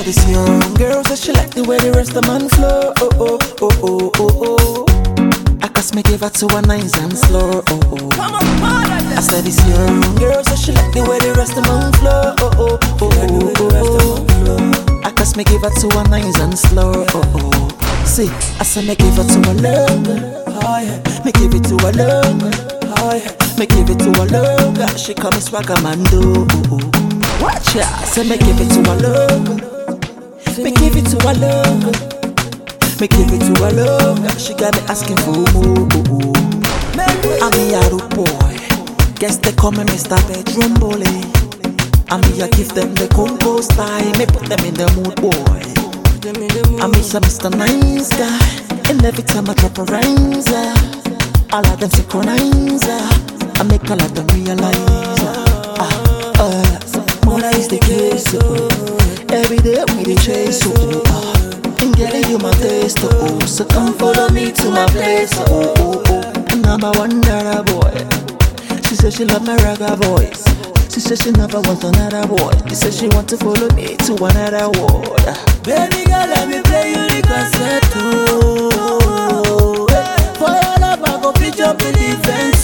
said this young girl said she like the way the rest of man flow. Oh oh oh oh oh oh. I cause me give her to her nice and slow. Oh oh. I said this young girl said she like the way the rest of man flow. Oh oh oh oh oh. I cause me give her to her nice and slow. Oh oh. See, I said me give her to her love. Oh yeah. Me give it to her love. Oh yeah. Me give it to her love. She call me Swagamando. Oh oh. Watch ya, say me give it to her love. Me give it to her love. Me give it to her love. She got me asking for more. I'm a yaro boy. Guess they call me Mr. Bedroom Bully. I'm here give them the Congo style. Me put them in the mood, boy. I'm a Mr. Nice guy. And every time I drop a rhymes, all of them synchronize. I make all of them realize. Mona is the case, every day we the chase, and getting you my taste, so come follow me to my place, and I'm a wonder boy. She said she love my ragga voice. She said she never want another boy. She said she want to follow me to another world. Baby girl, let me play you the cassette, for your love I go pitch up in the fence,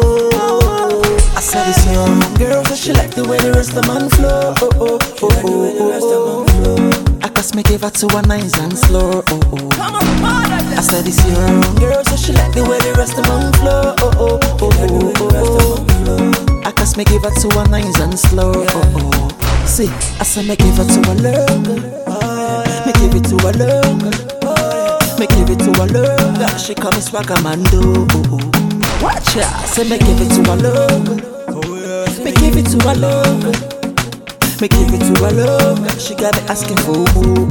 I said this young girl, so she like the way the rest of man flow. Oh oh oh oh oh. I cause me give her to her nice and slow. Oh oh. I said this young girl, so she like the way the rest of man flow. Oh oh oh oh oh. I cause me give her to her nice and slow. Oh oh. See, I said me give her to her love. Me give it to her love. Me give it to her love. She call me Swagamando. Oh oh. Watch ya, say me give it to her love. Me give it to her love. Me give it to her love. She got me asking for more.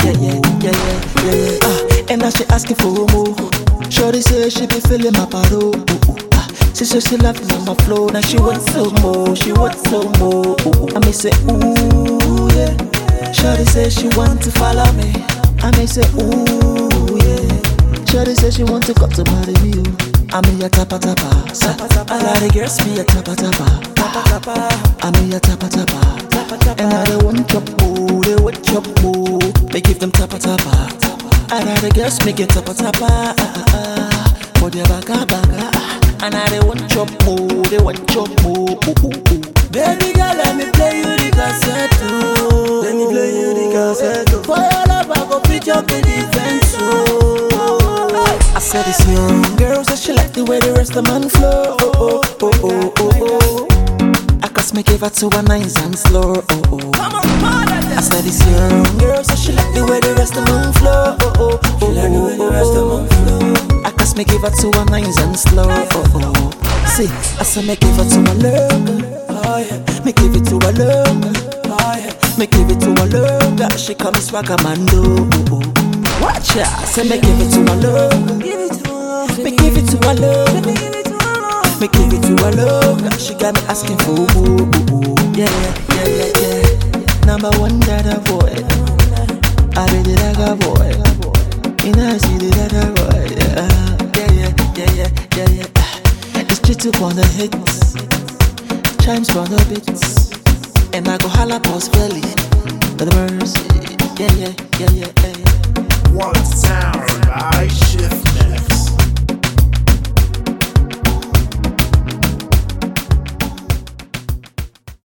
And now she asking for more. Shorty say she be feeling my paro. She said she love me on my flow. Now she wants some more. She wants some more. I may say ooh yeah. Shorty say she want to follow me. I may say ooh yeah. Shorty say she want to come to marry me. I'm in your tapa tapa. A lot of girls be a tapa tapa. I'm in your tapa tapa. And now they want chop more, they want chop more. They give them tapa tapa. A lot of girls make it tapa tapa. For their baga baga. And now they want chop more, they want chop more. Baby girl, let me play you the cassette. Let me play you the cassette. For your love, I go pitch up in the fence. I said this young girl said she like the way the rest of man flow. Oh oh oh oh oh oh. I cause me give her to her nice and slow. Oh oh. I said this young girl said she like the way the rest of man flow. Oh oh oh oh. I cause me give her to her nice and slow. Oh oh. See, I said me give her to her love. Me give it to her love. Me give it to her love. She call me Swagamando. Oh oh. Watch ya, say me give it to her love. Me give it to her love. Me give it to her love. She got me asking for more. Yeah, yeah, yeah, yeah. Number one dada boy. I be the dada boy. You know I see the dada boy. Yeah. It's Chitu on the hits, chimes on the beats, and I go holla post belly. The mercy. Yeah. One sound, I shift.